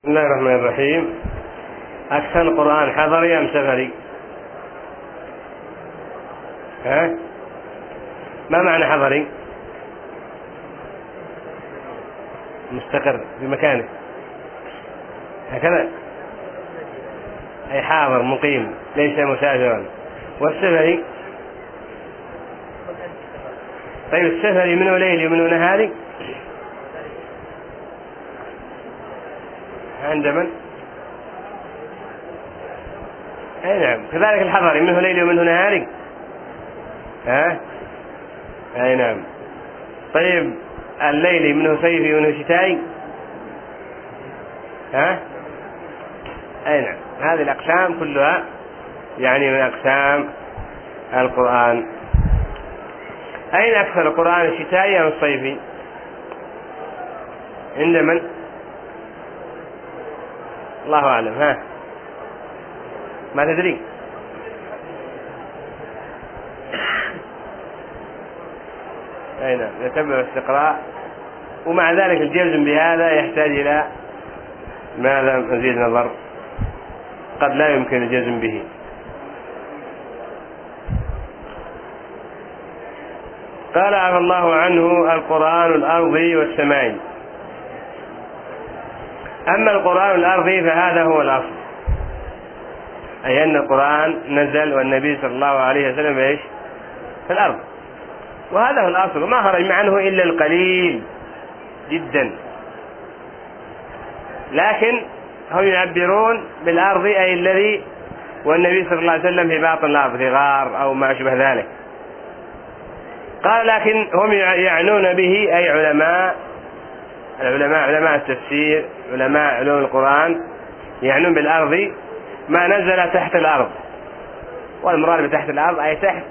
بسم الله الرحمن الرحيم. أكثر القرآن حضري أم سفري؟ ما معنى حضري؟ مستقر بمكانه هكذا، أي حاضر مقيم ليس مسافرا. والسفري؟ طيب السفري منه ليلي ومنه نهاري؟ عند من؟ أي نعم. كذلك الحضري منه ليلي ومنه نهاري. أي نعم. طيب الليلي منه صيفي ومنه شتائي؟ أي نعم. هذه الأقسام كلها يعني من أقسام القرآن. أين أكثر القرآن، الشتائي أم الصيفي؟ عند من؟ الله أعلم. ما تدري؟ أي نعم، يتبع استقراء. ومع ذلك الجزم بهذا يحتاج إلى ماذا مزيد نظر، قد لا يمكن الجزم به. قال عفى الله عنه: القرآن الأرضي والسماعي. أما القرآن الأرضي فهذا هو الأصل، أي أن القرآن نزل والنبي صلى الله عليه وسلم إيش؟ في الأرض، وهذا هو الأصل، وما خرج عنه إلا القليل جدا. لكن هم يعبرون بالأرض أي الذي والنبي صلى الله عليه وسلم في باطن الأرض في غار أو ما أشبه ذلك. قال لكن هم يعنون به أي علماء التفسير، علماء علوم القرآن، يعنون بالأرض ما نزل تحت الأرض، والمراد بتحت الأرض أي تحت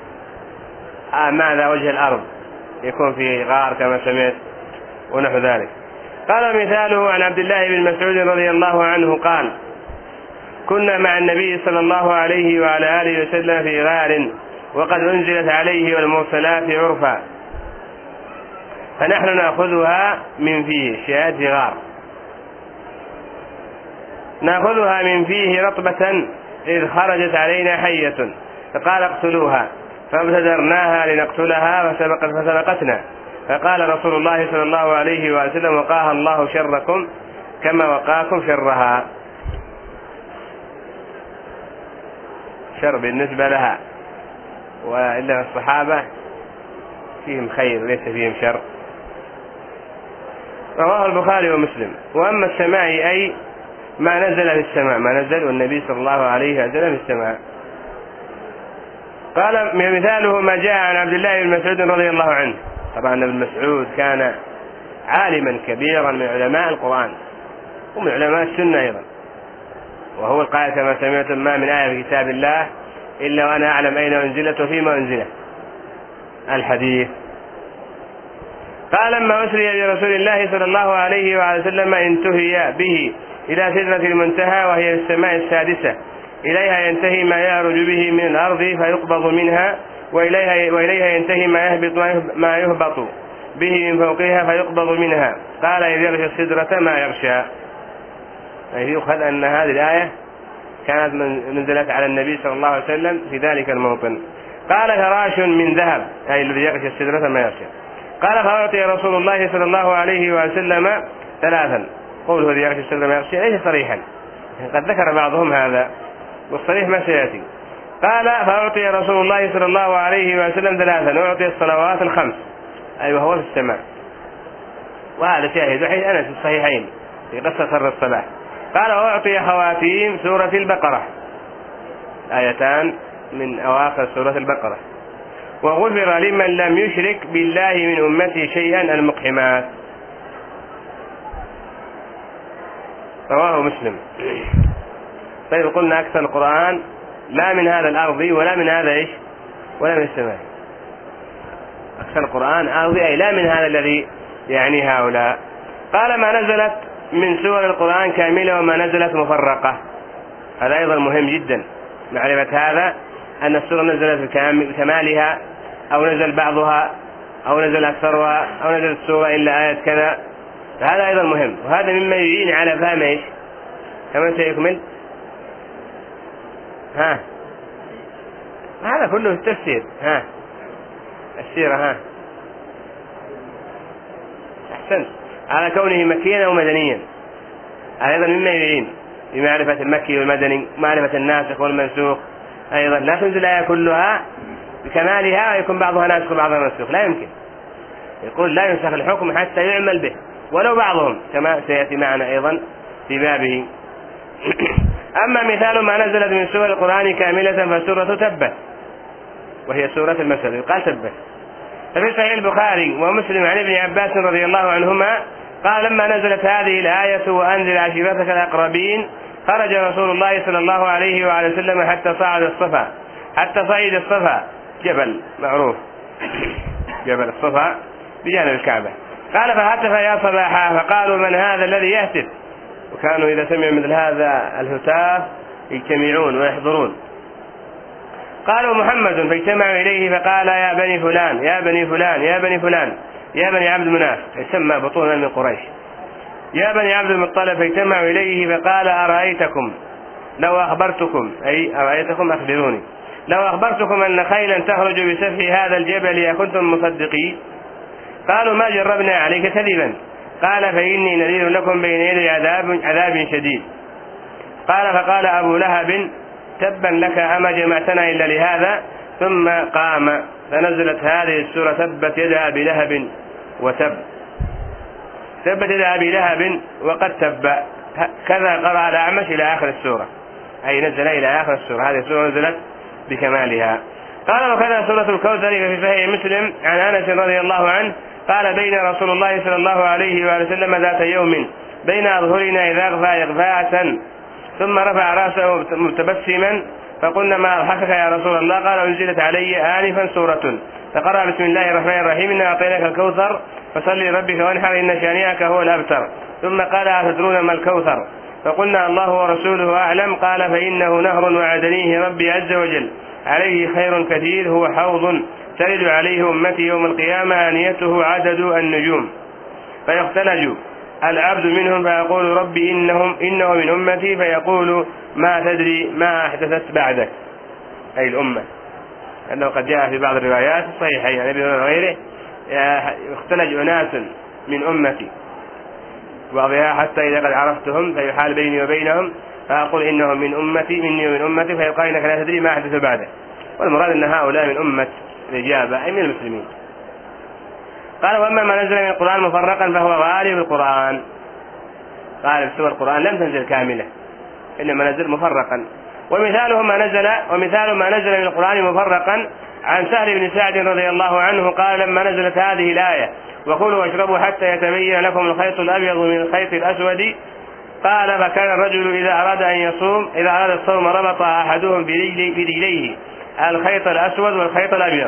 ماذا وجه الأرض، يكون في غار كما سمعت ونحو ذلك. قال مثاله: عن عبد الله بن مسعود رضي الله عنه قال: كنا مع النبي صلى الله عليه وعلى آله وسلم في غار وقد أنزلت عليه والمرسلات عرفا، فنحن نأخذها من فيه، شهاد في غار، نأخذها من فيه رطبة إذ خرجت علينا حية فقال: اقتلوها، فابتدرناها لنقتلها فسبقتنا، فقال رسول الله صلى الله عليه وسلم: وقاها الله شركم كما وقاكم شرها. شر بالنسبة لها، وإلا الصحابة فيهم خير ليس فيهم شر. رواه البخاري ومسلم. وأما السماع أي ما نزل في السماء، ما نزل والنبي صلى الله عليه وسلم في السماء. قال مثاله ما جاء عن عبد الله بن مسعود رضي الله عنه. طبعا ابن مسعود كان عالما كبيرا من علماء القرآن ومن علماء السنة أيضا، وهو القائل كما سمعتم: ما من آية في كتاب الله إلا وأنا أعلم أين أنزلت وفيما أنزلت، الحديث. قال: لما أسري برسول الله صلى الله عليه وسلم انتهي به إلى سدرة المنتهى وهي في السماء السادسة، إليها ينتهي ما يعرج به من الأرض فيقبض منها، وإليها ينتهي ما يهبط به من فوقها فيقبض منها. قال: إذ يغشى السدرة ما يغشى. يؤخذ أن هذه الآية كانت نزلت على النبي صلى الله عليه وسلم في ذلك الموطن. قال: فراش من ذهب، أي الذي يغشى السدرة ما يغشى. قال: فأعطي رسول الله صلى الله عليه وسلم 3. قوله الذي يغشى السدرة ما يغشى ليس صريحا، قد ذكر بعضهم هذا والصريح ما سيأتي. قال: فأعطي رسول الله صلى الله عليه وسلم 3، وأعطي الصلوات الخمس، أي وهو في السماء. وهذا شاهد وحيد أنس في الصحيحين في قصة سر الصلاة. قال: وأعطي خواتيم سورة البقرة، آيتان من أواخر سورة البقرة. وغفر لمن لم يشرك بالله من أمتي شيئا المقحمات. رواه مسلم. طيب قلنا أكثر القرآن لا من هذا الأرضي ولا من هذا إيش ولا من السماء. أكثر القرآن أرضي أي لا من هذا الذي يعني هؤلاء. قال: ما نزلت من سور القرآن كاملة وما نزلت مفرقة. هذا أيضا مهم جدا معرفة هذا، أن السورة نزلت بكمالها أو نزل بعضها أو نزل أكثرها أو نزلت السورة إلا آية كذا، فهذا أيضا مهم، وهذا مما يعين على فهم إيش؟ كمان سيكمل هذا كله التفسير السيرة أحسنت، على كونه مكيا أو مدنيا أيضا مما يعين بمعرفة المكي والمدني، معرفة الناسخ والمنسوخ. أيضا لا تنزل الآية كلها بكمالها ويكون بعضها ناسخ وبعضها منسوخ، لا يمكن. يقول لا ينسخ الحكم حتى يعمل به ولو بعضهم، كما سيأتي معنا أيضا في بابه. أما مثال ما نزلت من سور القرآن كاملة فسورة تبت، وهي سورة المسد، قال تبت. ففي صحيح البخاري ومسلم عن ابن عباس رضي الله عنهما قال لما نزلت هذه الآية وأنزل عشيرتك الأقربين خرج رسول الله صلى الله عليه وعلى وسلم حتى صعد الصفا جبل معروف جبل الصفا بجانب الكعبة. قال فهتف يا صباحا، فقالوا من هذا الذي يهتف؟ وكانوا إذا سمعوا مثل هذا الهتاف يجتمعون ويحضرون. قالوا محمد، فاجتمعوا إليه فقال يا بني فلان يا بني فلان يا بني فلان يا بني عبد مناف، يسمى بطونا من قريش، يا بني عبد المطلب، فاجتمعوا إليه فقال أرأيتكم لو أخبرتكم، أي أرأيتكم أخبروني، لو أخبرتكم أن خيلا تخرج بسفح هذا الجبل أكنتم مصدقين؟ قالوا ما جربنا عليك كذبا. قال فإني نذير لكم بين يدي عذاب شديد. قال فقال أبو لهب تبا لك أما جمعتنا إلا لهذا؟ ثم قام فنزلت هذه السورة تبت يدا أبي لهب وتب، تبت يدا أبي لهب وقد تب، كذا قرأ الأعمش إلى آخر السورة، أي نزل إلى آخر السورة. هذه السورة نزلت بكمالها. قال وكذا سورة الكوثر في صحيح مسلم عن أنس رضي الله عنه قال بين رسول الله صلى الله عليه وآله وسلم ذات يوم بين أظهرنا إذا أغفى إغفاءة ثم رفع رأسه متبسما فقلنا ما أضحكك يا رسول الله؟ قال أنزلت علي آنفا سورة فقرأ بسم الله الرحمن الرحيم إنا أعطيناك الكوثر فصل لربك وانحر إن شانئك هو الأبتر. ثم قال أتدرون ما الكوثر؟ فقلنا الله ورسوله أعلم. قال فإنه نهر وعدنيه ربي عز وجل عليه خير كثير، هو حوض ترد عليه أمتي يوم القيامة آنيته عدد النجوم، فيختلج العبد منهم فيقول ربي إنه من أمتي، فيقول ما تدري ما أحدثت بعدك، أي الأمة، أنه قد جاء في بعض الروايات الصحيحين عن ابي هريرة وغيره يختلج أناس من أمتي وبعضها حتى إذا قد عرفتهم فيحال بيني وبينهم فأقول إنهم من أمتي مني ومن أمتي، فيقال إنك لا تدري ما أحدث بعدك. والمراد أن هؤلاء من أمة الإجابة أي من المسلمين. قال وأما ما نزل من القرآن مفرقا فهو غالب القرآن، غالب سور القرآن لم تنزل كاملة إنما نزل مفرقا. ومثال ما نزل من القرآن مفرقا عن سهل بن سعد رضي الله عنه قال لما نزلت هذه الآية وكلوا واشربوا حتى يتبين لكم الخيط الأبيض من الخيط الأسود، قال فكان الرجل إذا أراد الصوم ربط أحدهم برجليه الخيط الأسود والخيط الأبيض.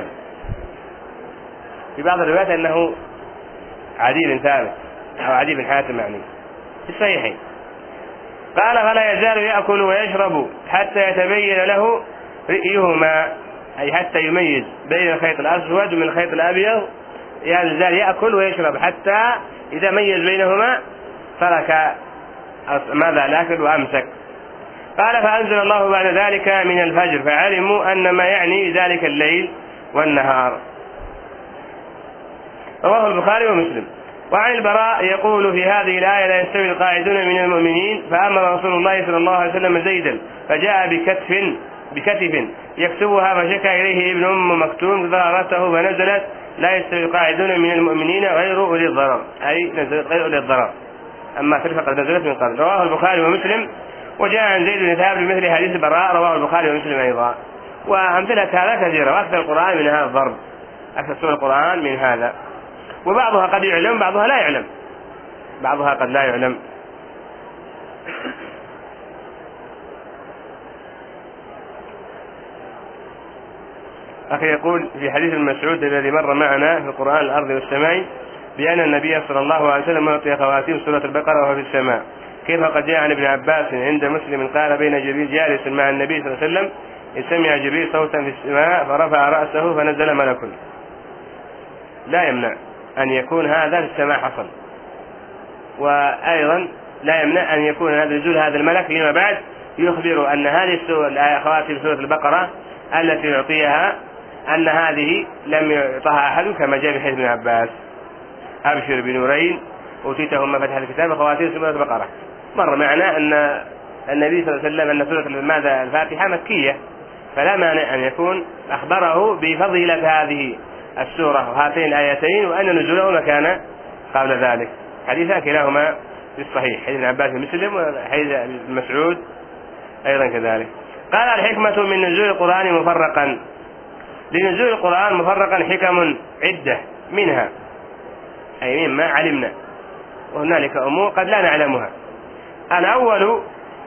في بعض الروايات أنه عدي بن ثابت أو عدي بن حاتم يعني في الصحيحين. قال فلا يزال يأكل ويشرب حتى يتبين له رئيهما، أي حتى يميز بين الخيط الأسود ومن الخيط الأبيض، يزال يأكل ويشرب حتى إذا ميز بينهما ترك ماذا الأكل وأمسك. قال فأنزل الله بعد ذلك من الفجر فعلموا أن ما يعني ذلك الليل والنهار. رواه البخاري ومسلم. وعن البراء يقول في هذه الآية لا يستوي القاعدون من المؤمنين، فأمر رسول الله صلى الله عليه وسلم زيدا فجاء بكتف يكتبها فشكى إليه ابن أم مكتوم ضررته فنزلت لا يستوي القاعدون من المؤمنين غير أولي الضرر، أي نزلت غير أولي الضرر، أما تلك قد نزلت من قبل. رواه البخاري ومسلم. وجاء عن زيد بن ثابت بمثل حديث البراء رواه البخاري ومسلم أيضا. وأمثلة هذا كثيرة، وأكثر القرآن من هذا الضرب، أكثر سور القرآن من هذا، وبعضها قد يعلم بعضها لا يعلم، بعضها قد لا يعلم. أخي يقول في حديث المسعود الذي مر معنا في القرآن الأرض والسماء بأن النبي صلى الله عليه وسلم أعطي خواتيم سورة البقرة وهو في السماء، كيف قد جاء عن ابن عباس عند مسلم قال بين جبريل جالس مع النبي صلى الله عليه وسلم إذ سمع جبريل صوتا في السماء فرفع رأسه فنزل ملك. لا يمنع أن يكون هذا في السماء حصل، وأيضا لا يمنع أن يكون هذا نزول هذا الملك فيما بعد يخبر أن هذه السورة الآية خواتم سورة البقرة التي يعطيها أن هذه لم يعطها أحد كما جاء في حديث ابن عباس: أبشر بنورين أوتيتهم ما فتح الكتاب خواتيم سورة البقرة. مر معنا أن النبي صلى الله عليه وسلم أن سورة الفاتحة مكية، فلا مانع أن يكون أخبره بفضيلة هذه السورة وهاتين الآيتين وأن نزوله كان قبل ذلك. حديثا كلاهما في الصحيح، حديث ابن عباس مسلم وحديث ابن مسعود أيضا كذلك. قال: الحكمة من نزول القرآن مفرقا. لنزول القرآن مفرقا حكم عدة، منها أي مما علمنا، وهنالك أمور قد لا نعلمها. الأول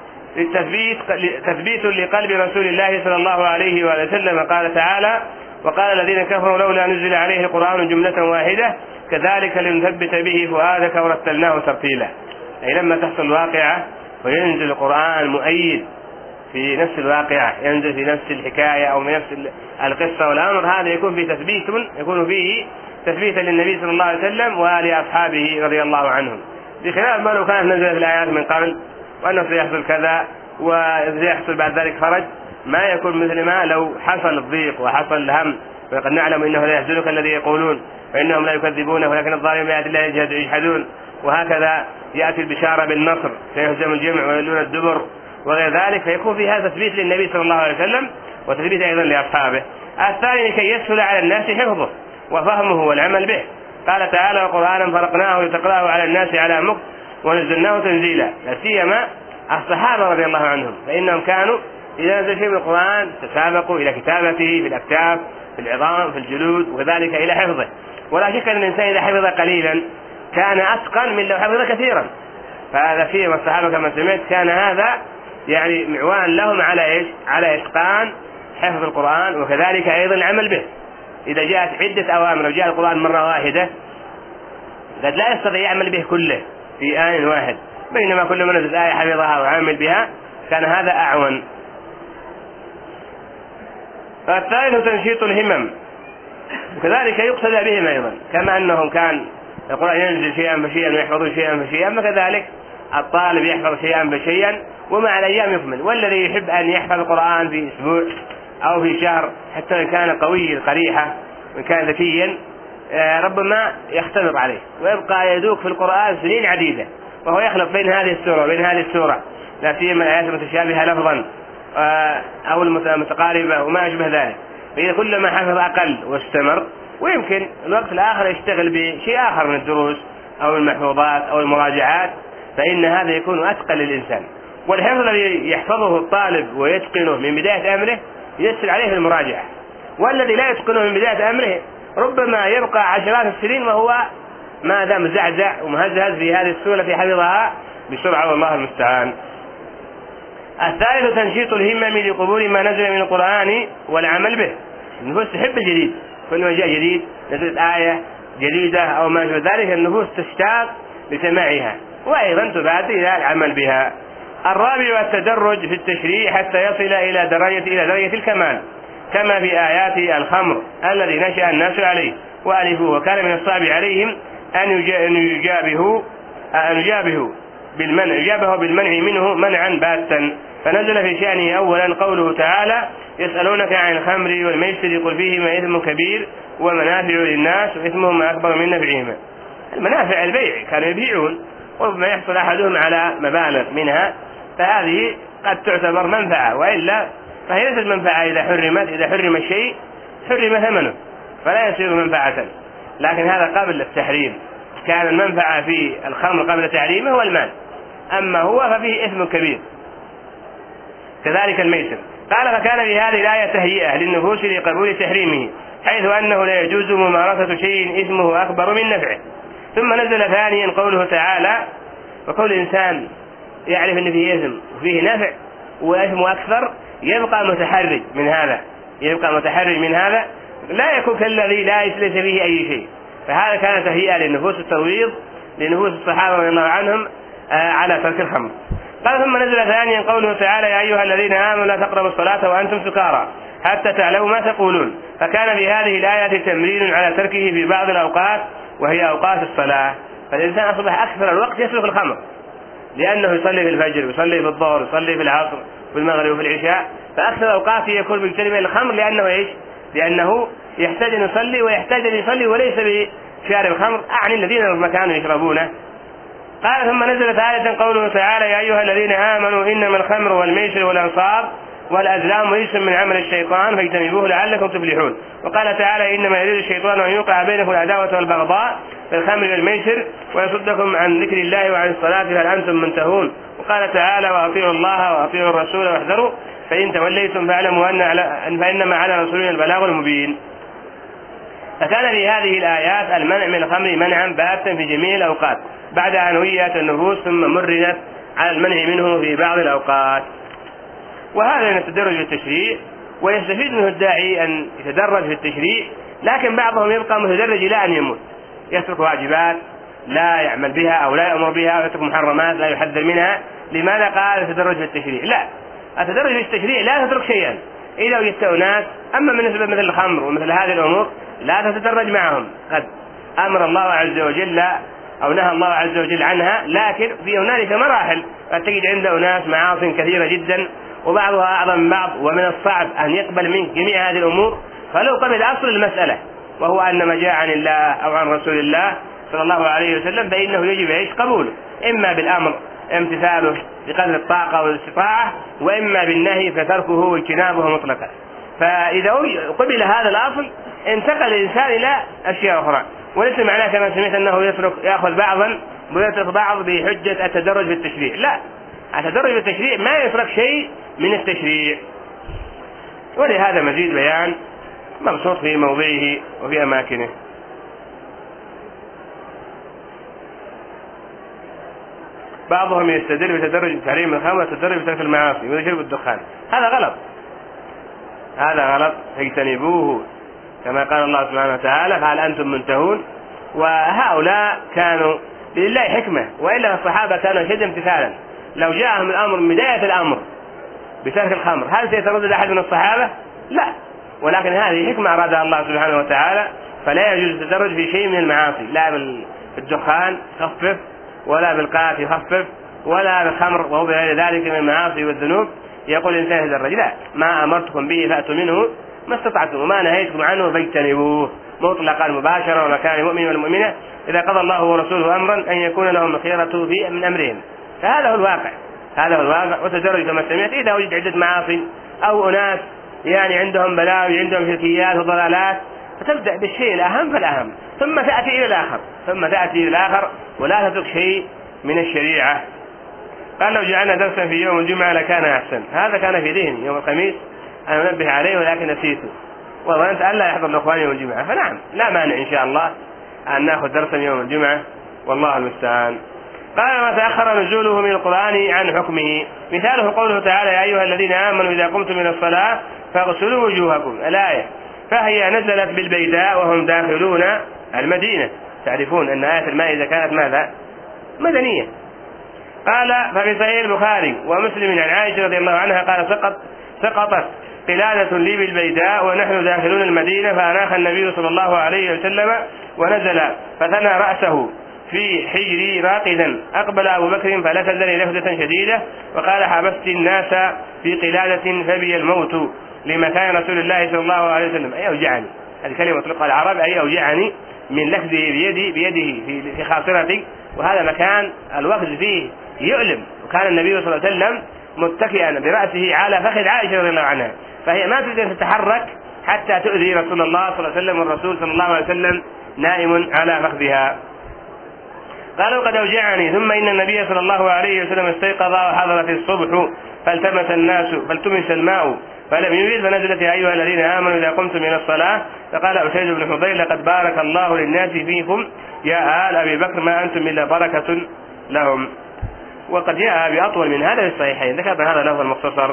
تثبيت لقلب رسول الله صلى الله عليه وسلم، قال تعالى: وقال الذين كفروا لولا نزل عليه القرآن جملة واحدة كذلك لنثبت به فؤادك ورتلناه ترتيلا. أي لما تحصل الواقعة وينزل القرآن مؤيد في نفس الواقعة، ينزل في نفس الحكاية أو في نفس القصة والأمر، هذا يكون فيه تثبيتا للنبي صلى الله عليه وسلم ولأصحابه رضي الله عنهم، بخلاف ما لو كانت نزلت الآيات من قبل وأنه سيحصل كذا وسيحصل بعد ذلك فرج، ما يكون مثل ما لو حصل الضيق وحصل الهم. وقد نعلم إنه لا يحزنك الذي يقولون فإنهم لا يكذبونه ولكن الظالمين بآيات الله يجحدون، وهكذا يأتي البشارة بالنصر سيهزم الجمع ويولون الدبر وغير ذلك، فيكون فيها تثبيت للنبي صلى الله عليه وسلم وتثبيت أيضا لأصحابه. الثاني لكي يسهل على الناس حفظه وفهمه والعمل به، قال تعالى: وقرآنا فرقناه لتقرأه على الناس على مكث ونزلناه تنزيلا. لا سيما الصحابة رضي الله عنهم، فإنهم كانوا إذا نزل شيء من القرآن تسابقوا إلى كتابته في الأكتاف في العظام في الجلود وذلك إلى حفظه. ولا شك أن الإنسان إذا حفظ قليلا كان أتقن من لو حفظ كثيرا، فهذا فيه والصحابة كما سمعت كان هذا يعني معوان لهم على إتقان حفظ القرآن وكذلك أيضا العمل به. إذا جاءت عدة أوامر وجاء القرآن مرة واحدة قد لا يستطيع يعمل به كله في آن واحد، بينما كل من نزل آية حفظها وعمل بها كان هذا أعون. الثالث تنشيط الهمم، وكذلك يقصد بهم أيضا، كما أنهم كان القرآن ينزل شيئا فشيئا ويحفظون شيئا فشيئا، فكذلك الطالب يحفظ شيئا فشيئا ومع الأيام يكمل. والذي يحب أن يحفظ القرآن في أسبوع أو في شهر حتى إن كان قوي القريحة وإن كان ذكيا ربما يختلط عليه ويبقى يذوق في القرآن سنين عديدة وهو يخلط بين هذه السورة وبين هذه السورة، لا سيما الآيات المتشابهة لفظا أو المتقاربة وما أشبه ذلك. فإذا كلما حفظ أقل واستمر، ويمكن الوقت الآخر يشتغل بشيء آخر من الدروس أو المحفوظات أو المراجعات، فإن هذا يكون أثقل للإنسان. والحفظ الذي يحفظه الطالب ويتقنه من بداية أمره يسهل عليه المراجعة، والذي لا يتقنه من بداية أمره ربما يبقى عشرات السنين وهو ما دام زعزع ومهزهز في هذه السورة في حفظها بسرعة، والله المستعان. الثالث تنشيط الهمم لقبول ما نزل من القرآن والعمل به. النفوس تحب الجديد، كل ما جاء جديد نزلت آية جديدة أو ما شابه ذلك النفوس تشتاق لسماعها وأيضا تبادر إلى العمل بها. الرابع التدرج في التشريع حتى يصل إلى درجة الكمال، كما في آيات الخمر الذي نشأ الناس عليه وألفوه، وكان من الصعب عليهم أن يجابه بالمنع منه منعا باتا، فنزل في شأنه أولا قوله تعالى: يسألونك عن الخمر والميسر قل فيهما إثم كبير ومنافع للناس وإثمهما أكبر من نفعهما. المنافع البيع، كانوا يبيعون وربما يحصل أحدهم على مبالغ منها، فهذه قد تعتبر منفعة، وإلا فهي ليست منفعة. إذا حرم الشيء حرم ثمنه فلا يصير منفعة، لكن هذا قبل التحريم. كان المنفعة في الخمر قبل تحريمه هو المال، أما هو ففيه إثم كبير. كذلك الميسر، قال: فكان في هذه الآية تهيئة للنفوس لقبول تحريمه، حيث أنه لا يجوز ممارسة شيء إثمه أكبر من نفعه. ثم نزل ثانيا قوله تعالى: وكل إنسان يعرف أن فيه إثم وفيه نفع وإثمه أكثر يبقى متحرج من هذا، لا يكون كالذي ليس فيه أي شيء. فهذا كان تهيئة للنفوس، الترويض لنفوس الصحابة رضي الله عنهم على ترك الخمر. قال: ثم نزل ثانيا قوله تعالى: يا أيها الذين آمنوا لا تقربوا الصلاة وأنتم سكارى حتى تعلموا ما تقولون. فكان في هذه الآية تمرين على تركه في بعض الأوقات وهي أوقات الصلاة. فالإنسان أصبح أكثر الوقت يسلك الخمر، لأنه يصلي في الفجر ويصلي في الظهر ويصلي في العصر وفي المغرب وفي العشاء، فأكثر أوقاته يكون مجتنبا للخمر، لأنه إيش؟ لأنه يحتاج أن يصلي ويحتاج أن يصلي وليس بشارب الخمر، أعني الذين كانوا يشربونه. قال ثم نزلت آية قوله تعالى: يا أيها الذين آمنوا إنما الخمر والميسر والأنصاب والأزلام رجس من عمل الشيطان فاجتنبوه لعلكم تفلحون. وقال تعالى: إنما يريد الشيطان أن يوقع بينكم العداوة والبغضاء في الخمر والميسر ويصدكم عن ذكر الله وعن الصلاة فهل أنتم منتهون. وقال تعالى: وأطيعوا الله وأطيعوا الرسول واحذروا فإن توليتم فاعلموا فإنما على رسولنا البلاغ المبين. فكان في هذه الآيات المنع من الخمر منعا باتا في جميع الأوقات بعد أن هيئت النفوس ثم مرنت على المنع منه في بعض الأوقات. وهذا من التدرج في التشريع، ويستفيد منه الداعي أن يتدرج في التشريع، لكن بعضهم يبقى متدرج إلى أن يموت، يترك واجبات لا يعمل بها أو لا يأمر بها، ويترك محرمات لا يحذر منها. لماذا قال التدرج في التشريع؟ لا، التدرج في التشريع لا تترك شيئا إذا وجدت أناس، أما بالنسبة مثل الخمر ومثل هذه الأمور لا تتدرج معهم، قد أمر الله عز وجل أو نهى الله عز وجل عنها، لكن في هنالك مراحل قد تجد عند أناس معاصي كثيرة جدا وبعضها أعظم من بعض، ومن الصعب أن يقبل منك جميع هذه الأمور. فلو قبل أصل المسألة وهو أن ما جاء عن الله أو عن رسول الله صلى الله عليه وسلم فإنه يجب إيش؟ قبوله، إما بالأمر امتثاله بقدر الطاقة والاستطاعة، وإما بالنهي فتركه واجتنابه مطلقا. فإذا قبل هذا الأصل انتقل الإنسان إلى أشياء أخرى، وليس معناه كما سمعت أنه يأخذ بعضا ويترك بعض بحجة التدرج في التشريع. لا، التدرج في التشريع ما يترك شيء من التشريع. ولهذا مزيد بيان مبسوط في موضعه وفي أماكنه. بعضهم يستدل بتدرج تحريم الخمر وتدرج بترك المعاصي ويشرب الدخان. هذا غلط، هذا غلط، فاجتنبوه كما قال الله سبحانه وتعالى: فهل أنتم منتهون. وهؤلاء كانوا لله حكمة، وإلا الصحابة كانوا أشد امتثالا. لو جاءهم الأمر من بداية الأمر بترك الخمر هل سيتردد أحد من الصحابة؟ لا، ولكن هذه حكمة أرادها الله سبحانه وتعالى، فلا يجوز التدرج في شيء من المعاصي، لا بالدخان خفف، ولا بالقاف يخفف، ولا بالخمر وهو بغير ذلك من المعاصي والذنوب يقول الإنسان يتدرج. لا، ما أمرتكم به فأتوا منه ما استطعتم وما نهيتكم عنه فاجتنبوه مطلقا مباشرة. ومكان المؤمن والمؤمنة إذا قضى الله ورسوله أمرا أن يكون لهم الخيرة من أمرهم. فهذا هو الواقع، هذا هو الواقع. وتدرج كما سمعت إذا وجد عدة معاصي أو أناس يعني عندهم بلاوي عندهم شركيات وضلالات، فتبدأ بالشيء الأهم فالأهم، ثم تأتي إلى الآخر، ثم تأتي إلى الآخر، ولا تترك شيء من الشريعة. قال: لو جعلنا درسا في يوم الجمعة لكان أحسن. هذا كان في ذهني يوم الخميس أنا أنبه عليه ولكن نسيته، وظننت أن لا يحضر الأخوان يوم الجمعة. فنعم، لا مانع إن شاء الله أن نأخذ درسا يوم الجمعة، والله المستعان. قال: ما تأخر نزوله من القرآن عن حكمه مثاله قوله تعالى: يا أيها الذين آمنوا إذا قمتم من الصلاة فاغسلوا وجوهكم، الآية. فهي نزلت بالبيداء وهم داخلون المدينة. تعرفون أن آية المائدة كانت ماذا؟ مدنية. قال: ففي صحيح البخاري ومسلم عن عائشة رضي الله عنها قال: سقطت قلادة لي بالبيداء ونحن داخلون المدينة فأناخ النبي صلى الله عليه وسلم ونزل فثنى رأسه في حجري راقدا. أقبل أبو بكر فلفزني لفزة شديدة وقال: حبست الناس في قلادة فبي الموت لمكان رسول الله صلى الله عليه وسلم. أي أوجعني، هذه كلمة تطلق العرب، أي أوجعني من لفظه بيده في خاصرتي، وهذا مكان الوقت فيه يؤلم. وكان النبي صلى الله عليه وسلم متكئا برأسه على فخذ عائشة رضي الله عنها، فهي ما تريد أن تتحرك حتى تؤذي رسول الله صلى الله عليه وسلم، والرسول صلى الله عليه وسلم نائم على فخذها. قالوا: قد أوجعني. ثم إن النبي صلى الله عليه وسلم استيقظ وحضرت الصبح فالتمس الماء فلم يجد، فنزلت: يا أيها الذين آمنوا إذا قمتم من الصلاة. فقال أسيد بن حضير: لقد بارك الله للناس فيكم يا آل أبي بكر ما أنتم إلا بركة لهم. وقد جاء بأطول من هذا في الصحيحين، ذكرنا هذا لفظ المختصر.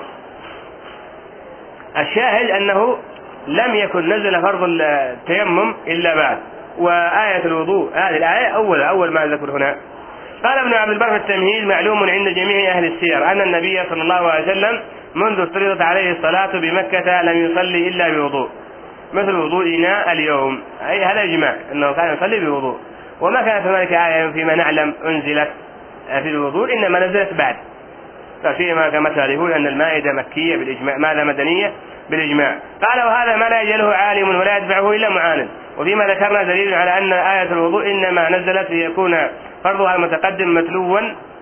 الشاهد أنه لم يكن نزل فرض التيمم إلا بعد، وآية الوضوء هذه الآية أول ما ذكر هنا. قال ابن عبد البر في التمهيد: معلوم عند جميع أهل السير أن النبي صلى الله عليه وسلم منذ افترضت عليه الصلاة بمكة لم يصلي إلا بوضوء مثل وضوئنا اليوم، أي هذا إجماع أنه كان يصلي بوضوء. وما كانت هنالك آية فيما نعلم أنزلت في الوضوء، إنما نزلت بعد. ففيما كما تعرفون أن المائدة مكية بالإجماع، ماذا مدنية بالإجماع. قال وهذا ما لا يجهله عالم ولا يتبعه إلا معاند. وفيما ذكرنا دليل على أن آية الوضوء إنما نزلت ليكون فرضها المتقدم متلوا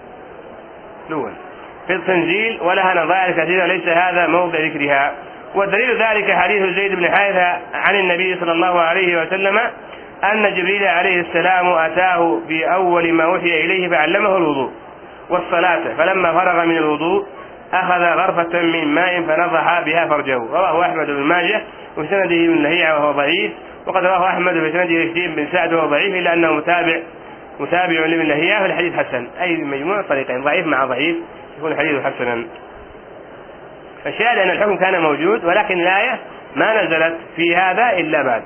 في التنزيل ولها نظائر كثيرة ليس هذا موضع ذكرها. والدليل ذلك حديث زيد بن حارثة عن النبي صلى الله عليه وسلم أن جبريل عليه السلام أتاه في أول ما وحي إليه فعلمه الوضوء والصلاة، فلما فرغ من الوضوء أخذ غرفة من ماء فنضح بها فرجه. رواه أحمد بن ماجه وسنده ابن لهيعة وهو ضعيف، وقد رواه أحمد بسنده رشدين بن سعد وهو ضعيف إلا أنه متابع لابن لهيعة في الحديث حسن، أي مجموع طريقين ضعيف مع ضعيف يكون الحديث حسنا. فالشاهد أن الحكم كان موجود، ولكن الآية ما نزلت في هذا إلا بعد.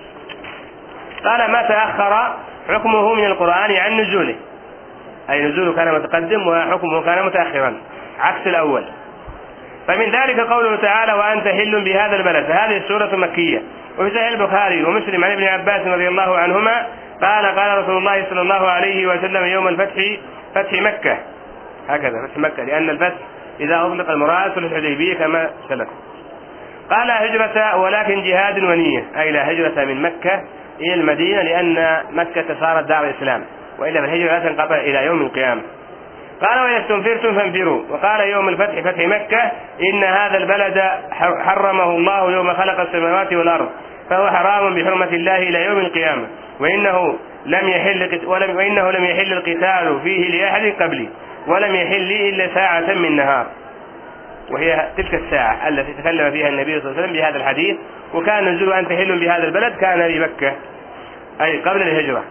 قال ما تأخر حكمه من القرآن عن نزوله، أي نزوله كان متقدم وحكمه كان متأخرا عكس الأول. فمن ذلك قوله تعالى وأنت حل بهذا البلد. هذه السورة مكية، وفي صحيح البخاري ومسلم عن ابن عباس رضي الله عنهما قال رسول الله صلى الله عليه وسلم يوم فتح مكة، هكذا فتح مكة، لأن الفتح إذا أطلق المراد صلح الحديبية كما سلف. قال هجرة ولكن جهاد ونية، أي لا هجرة من مكة إلى المدينة لأن مكة صارت دار الإسلام، وإلا فالهجرة لا تنقطع إلى يوم القيامة. قال وإذا استنفرتم فانفروا. وقال يوم الفتح فتح مكة إن هذا البلد حرمه الله يوم خلق السماوات والأرض، فهو حرام بحرمة الله إلى يوم القيامة، وإنه لم يحل القتال فيه لأحد قبلي، ولم يحل لي إلا ساعة من نهار، وهي تلك الساعة التي تكلم فيها النبي صلى الله عليه وسلم بهذا الحديث. وكان نزول أن تحل بهذا البلد كان بمكة أي قبل الهجرة.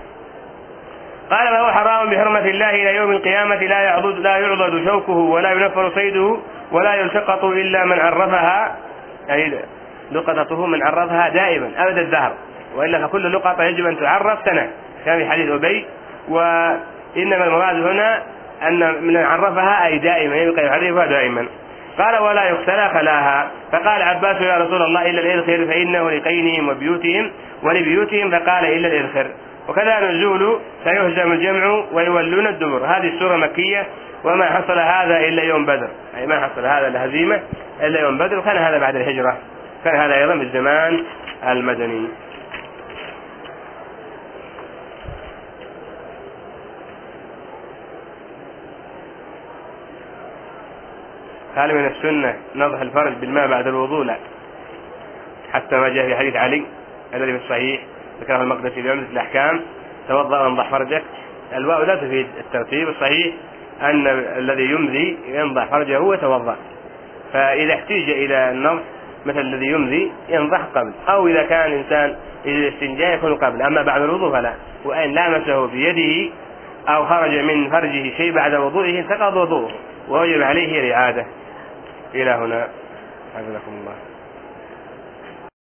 قال فهو حرام بحرمة الله إلى يوم القيامة لا يعضد شوكه ولا ينفر صيده ولا يلتقط إلا من عرفها، أي لقطته من عرفها دائما أبد الدهر، وإلا فكل لقطة يجب أن تعرف سنة، كان في حديث أبي. وإنما المراد هنا أن من عرفها أي دائما يبقى يعرفها دائما. قال ولا يختلى خلاها. فقال عباس يا رسول الله إلا الإذخر فإنه لقينهم وبيوتهم ولبيوتهم، فقال إلا الإذخر. وكذا نزول سيهزم الجمع ويولون الدبر. هذه السورة مكية، وما حصل هذا إلا يوم بدر، أي ما حصل هذا الهزيمة إلا يوم بدر، وكان هذا بعد الهجرة، كان هذا أيضا في الزمان المدني. هل من السنة نضح الفرج بالماء بعد الوضوء؟ لا، حتى ما جاء في حديث علي الذي في الصحيح ذكره المقدسي في عمدة الأحكام توضأ وانضح فرجك. الواو لا تفيد الترتيب، الصحيح أن الذي يمذي ينضح فرجه ويتوضأ، فإذا احتاج إلى النضح مثل الذي يمذي ينضح قبل، أو إذا كان الإنسان الاستنجاء يكون قبل. أما بعد الوضوء فلا، وإن لامسه بيده أو خرج من فرجه شيء بعد وضوئه انتقض وضوءه ووجب عليه الإعادة. إلى هنا، حفظكم الله.